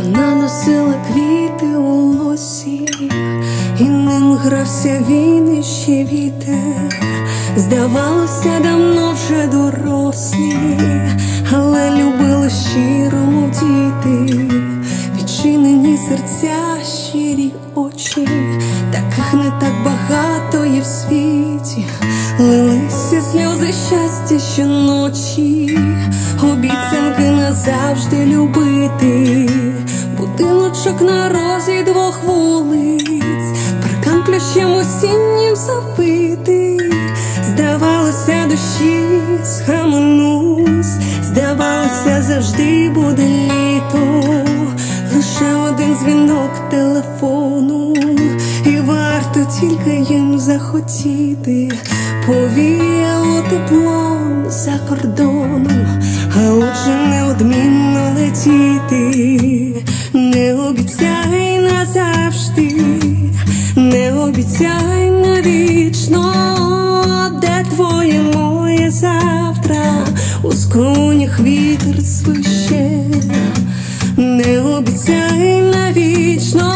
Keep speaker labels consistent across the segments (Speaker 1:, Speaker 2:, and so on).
Speaker 1: Вона носила квіти у лосі, і ним грався він, і ще вітер. Здавалося, давно вже дорослі, але любили щиро, мов діти. Відчинені серця, щирі очі, таких не так багато є в світі. Лилися сльози щастя щоночі, обіцянки назавжди любити. Будиночок на розі двох вулиць, паркан плющем осіннім запитий. Здавалося, душі схаменусь, здавалося, завжди буде літо. Лише один дзвінок телефону, і варто тільки їм захотіти. Повіяло теплом за кордоном, а отже неодмінно летіти. Не обіцяй назавжди, не обіцяй навічно. Де твоє моє завтра? У скронях вітер свище. Не обіцяй навічно,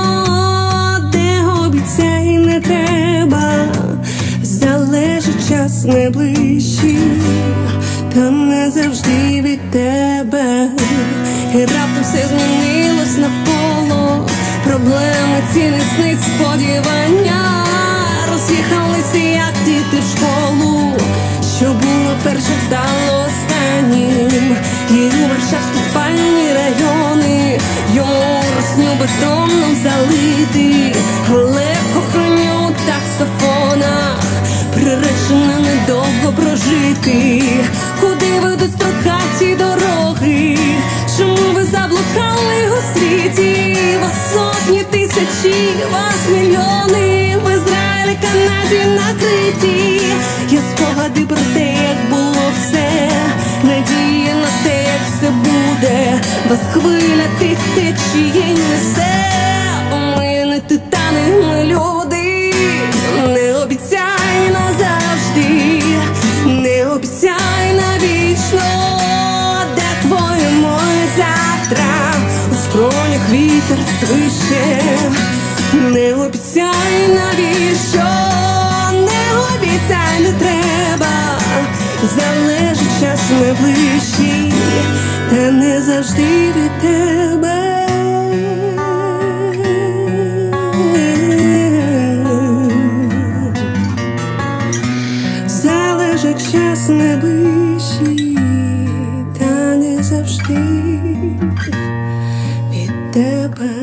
Speaker 1: де обіцяй не треба. Залежить час найближчий, та не завжди від тебе. І раптом все змінилось навколо, проблеми, ціни, сни, сподівання роз'їхалися, як діти в школу. Що було перше, стало останнім. Їду варшавські спальні райони, йому росню бетоном залити, але кохання у таксофонах приречено недовго прожити. Куди ведуть строкаті дороги? Чому ви заблукали у світі? Вас сотні, тисячі, вас мільйони, в Ізраїлі, Канаді накриті. Є спогади про те, як було все, надія на те, як все буде. Вас хвиля тих течією несе. Ми не титани, ми люди. Не обіцяй назавжди, не обіцяй навічно. Де твоє моє завтра? У скронях вітер свище. Не обіцяй навіщо, не обіцяй не треба. Залежить час найближчий, та не завжди від тебе. Залежить час найближчий, та не завжди від тебе.